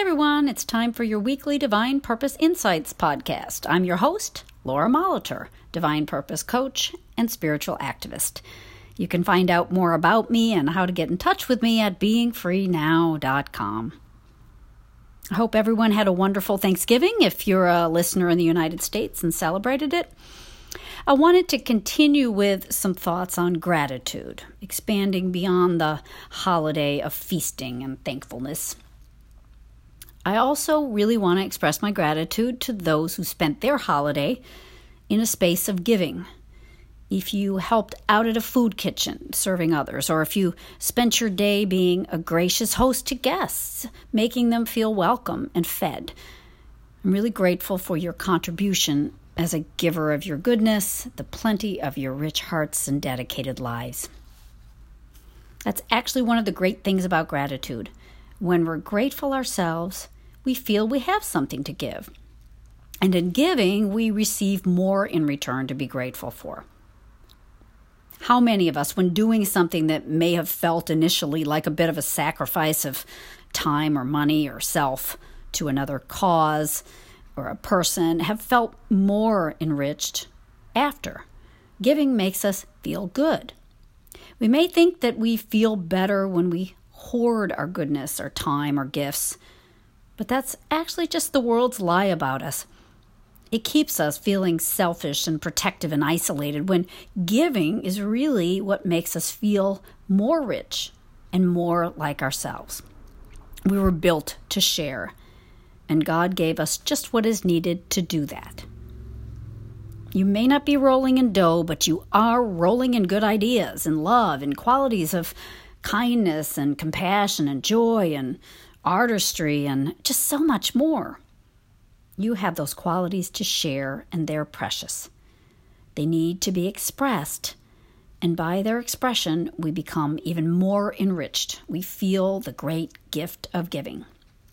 everyone. It's time for your weekly Divine Purpose Insights podcast. I'm your host, Laura Molitor, Divine Purpose Coach and Spiritual Activist. You can find out more about me and how to get in touch with me at beingfreenow.com. I hope everyone had a wonderful Thanksgiving if you're a listener in the United States and celebrated it. I wanted to continue with some thoughts on gratitude, expanding beyond the holiday of feasting and thankfulness. I also really want to express my gratitude to those who spent their holiday in a space of giving. If you helped out at a food kitchen serving others, or if you spent your day being a gracious host to guests, making them feel welcome and fed. I'm really grateful for your contribution as a giver of your goodness, the plenty of your rich hearts and dedicated lives. That's actually one of the great things about gratitude. When we're grateful ourselves, we feel we have something to give. And in giving, we receive more in return to be grateful for. How many of us, when doing something that may have felt initially like a bit of a sacrifice of time or money or self to another cause or a person, have felt more enriched after? Giving makes us feel good. We may think that we feel better when we hoard our goodness, our time, our gifts. But that's actually just the world's lie about us. It keeps us feeling selfish and protective and isolated when giving is really what makes us feel more rich and more like ourselves. We were built to share, and God gave us just what is needed to do that. You may not be rolling in dough, but you are rolling in good ideas and love and qualities of kindness and compassion and joy and artistry and just so much more. You have those qualities to share, and they're precious. They need to be expressed, and by their expression, we become even more enriched. We feel the great gift of giving.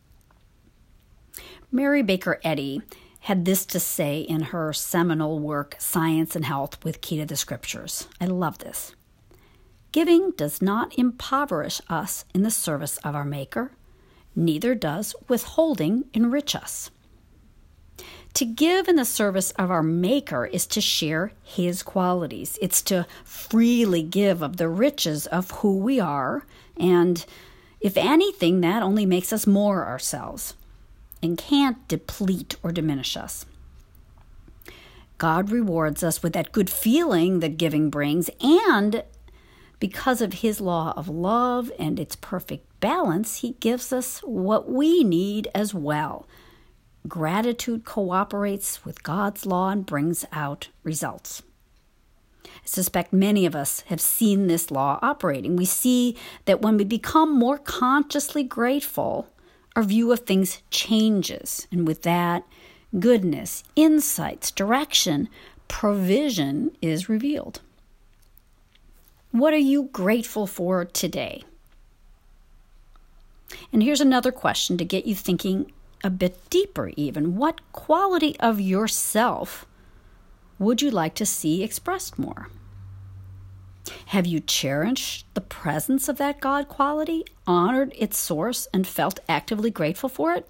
Mary Baker Eddy had this to say in her seminal work, Science and Health with Key to the Scriptures. I love this. Giving does not impoverish us in the service of our Maker, neither does withholding enrich us. To give in the service of our Maker is to share His qualities. It's to freely give of the riches of who we are, and if anything, that only makes us more ourselves and can't deplete or diminish us. God rewards us with that good feeling that giving brings, and because of His law of love and its perfect balance, He gives us what we need as well. Gratitude cooperates with God's law and brings out results. I suspect many of us have seen this law operating. We see that when we become more consciously grateful, our view of things changes. And with that, goodness, insights, direction, provision is revealed. What are you grateful for today? And here's another question to get you thinking a bit deeper even. What quality of yourself would you like to see expressed more? Have you cherished the presence of that God quality, honored its source, and felt actively grateful for it?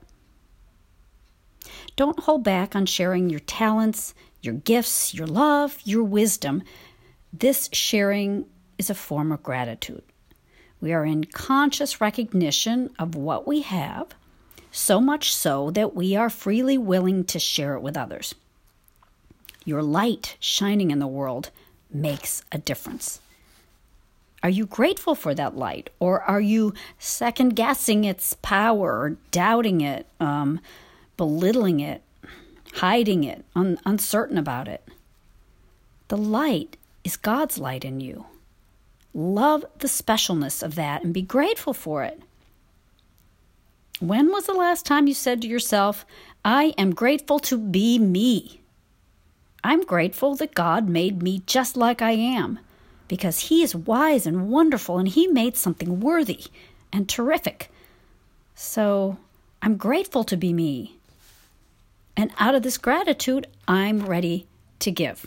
Don't hold back on sharing your talents, your gifts, your love, your wisdom. This sharing is a form of gratitude. We are in conscious recognition of what we have, so much so that we are freely willing to share it with others. Your light shining in the world makes a difference. Are you grateful for that light, or are you second-guessing its power, or doubting it, belittling it, hiding it, uncertain about it? The light is God's light in you. Love the specialness of that and be grateful for it. When was the last time you said to yourself, I am grateful to be me? I'm grateful that God made me just like I am, because He is wise and wonderful, and He made something worthy and terrific. So I'm grateful to be me. And out of this gratitude, I'm ready to give.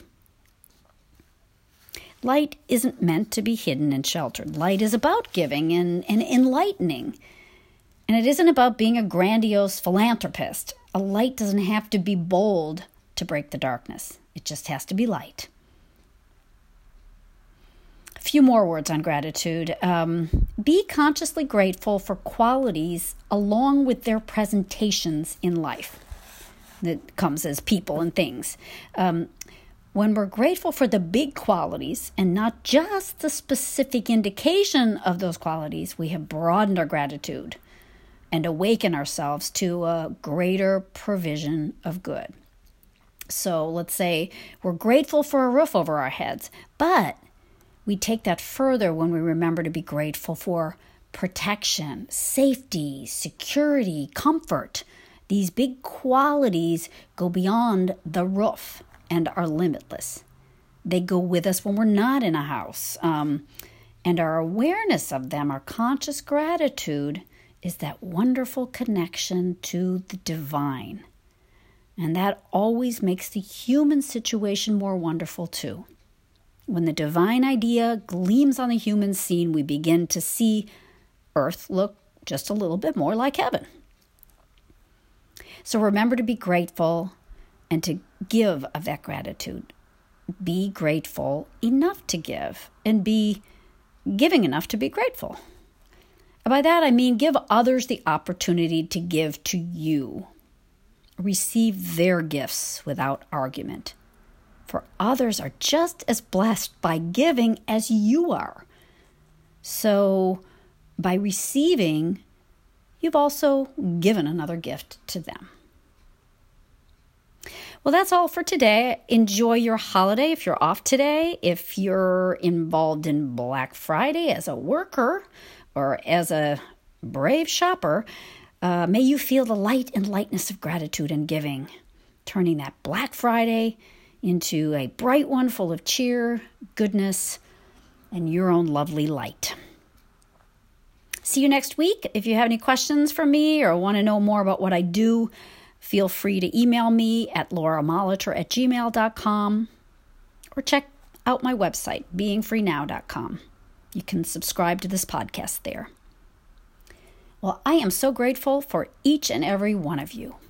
Light isn't meant to be hidden and sheltered. Light is about giving and enlightening. And it isn't about being a grandiose philanthropist. A light doesn't have to be bold to break the darkness. It just has to be light. A few more words on gratitude. Be consciously grateful for qualities along with their presentations in life that comes as people and things. When we're grateful for the big qualities and not just the specific indication of those qualities, we have broadened our gratitude and awaken ourselves to a greater provision of good. So let's say we're grateful for a roof over our heads, but we take that further when we remember to be grateful for protection, safety, security, comfort. These big qualities go beyond the roof and are limitless. They go with us when we're not in a house. And our awareness of them, our conscious gratitude, is that wonderful connection to the divine. And that always makes the human situation more wonderful too. When the divine idea gleams on the human scene, we begin to see Earth look just a little bit more like heaven. So remember to be grateful and to give of that gratitude. Be grateful enough to give and be giving enough to be grateful. By that, I mean give others the opportunity to give to you. Receive their gifts without argument. For others are just as blessed by giving as you are. So by receiving, you've also given another gift to them. Well, that's all for today. Enjoy your holiday if you're off today. If you're involved in Black Friday as a worker, or as a brave shopper, may you feel the light and lightness of gratitude and giving, turning that Black Friday into a bright one full of cheer, goodness, and your own lovely light. See you next week. If you have any questions for me or want to know more about what I do, feel free to email me at lauramolitor@gmail.com or check out my website, beingfreenow.com. You can subscribe to this podcast there. Well, I am so grateful for each and every one of you.